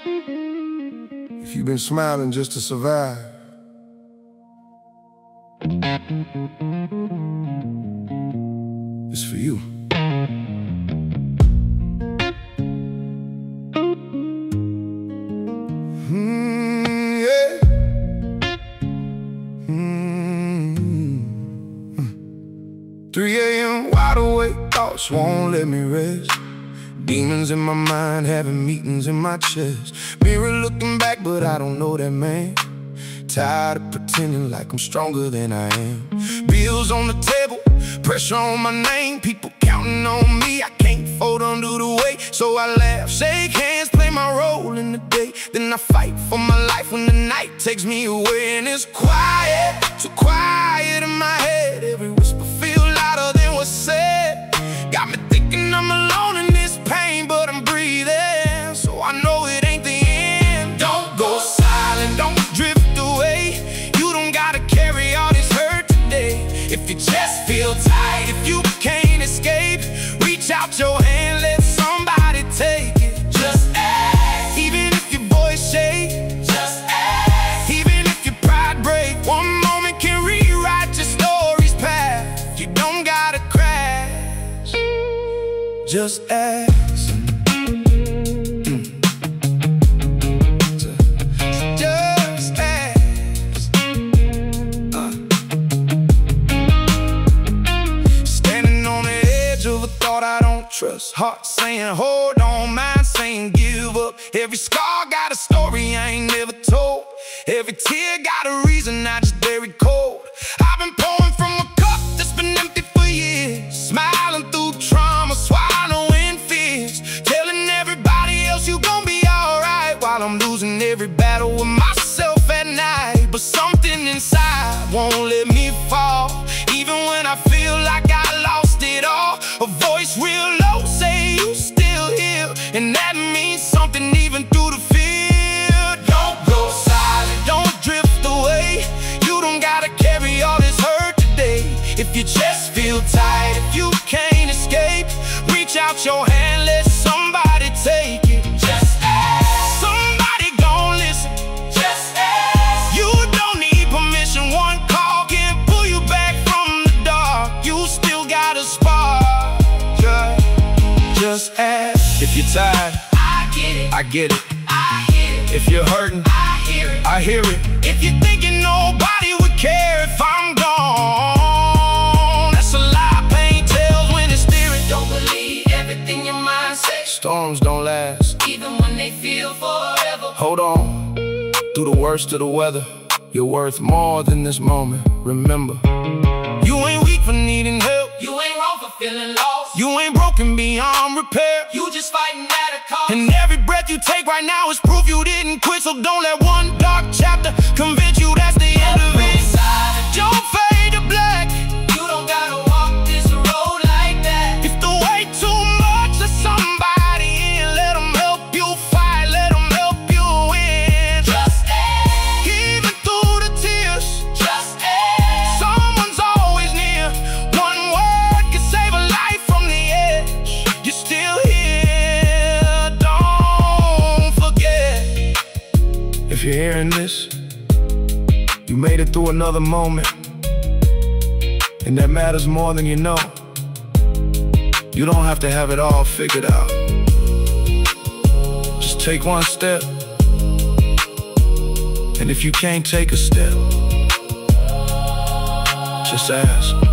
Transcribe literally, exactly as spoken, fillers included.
If you've been smiling just to survive, it's for you. Mm, yeah. Mm. three A M wide awake, thoughts won't let me rest. Demons in my mind, having meetings in my chest. Mirror looking back, but I don't know that man. Tired of pretending like I'm stronger than I am. Bills on the table, pressure on my name. People counting on me, I can't fold under the weight. So I laugh, shake hands, play my role in the day. Then I fight for my life when the night takes me away. And it's quiet, too quiet in my head. Every whisper feel louder than what's said. Got me thinking I'm alone in this pain, but I'm breathing, so I know it ain't the end. Don't go silent, don't drift away. You don't gotta carry all this hurt today. If your chest feel tight, if you can't escape, reach out your hand, let somebody take it. Just ask, even if your voice shake. Just ask, even if your pride break. One moment can rewrite your story's path. You don't gotta crash, just ask. Heart saying hold on, mind saying give up. Every scar got a story I ain't never told. Every tear got a reason I just buried cold. I've been pouring from a cup that's been empty for years, smiling through trauma, swallowing fears, telling everybody else you gon' be alright, while I'm losing every battle with myself at night. But something inside won't let me fall, even when I feel like I lost it all. A voice real low say you still here, and that means something even through the fear. Don't go silent, don't drift away. You don't gotta carry all this hurt today. If your chest feel tight, if you can't escape, reach out your hand, let somebody take it. Just ask, somebody gon' listen. Just ask, you don't need permission. One call can pull you back from the dark. You still got a spark. Just ask. If you're tired, I get it, I get it, I hear it. If you're hurting, I hear it, I hear it. If you're thinking nobody would care if I'm gone, that's a lie, pain tells when it's steering. Don't believe everything your mind says. Storms don't last, even when they feel forever. Hold on, through the worst of the weather, you're worth more than this moment. Remember, you ain't weak for needing help. You ain't wrong for feeling lost. You ain't broken beyond repair. You just fighting at a cost. And every breath you take right now is proof you didn't quit. So don't let one dark chapter convince you that's the end of it. Don't fade to black. You don't gotta walk this road like that. If the weight too much, let somebody in. Let them help you fight, let them help you win. Just ask, even through the tears. Just ask, someone's always near. One word can save a life from the edge. You're still here, don't forget. If you're hearing this, you made it through another moment, and that matters more than you know. You don't have to have it all figured out. Just take one step, and if you can't take a step, just ask.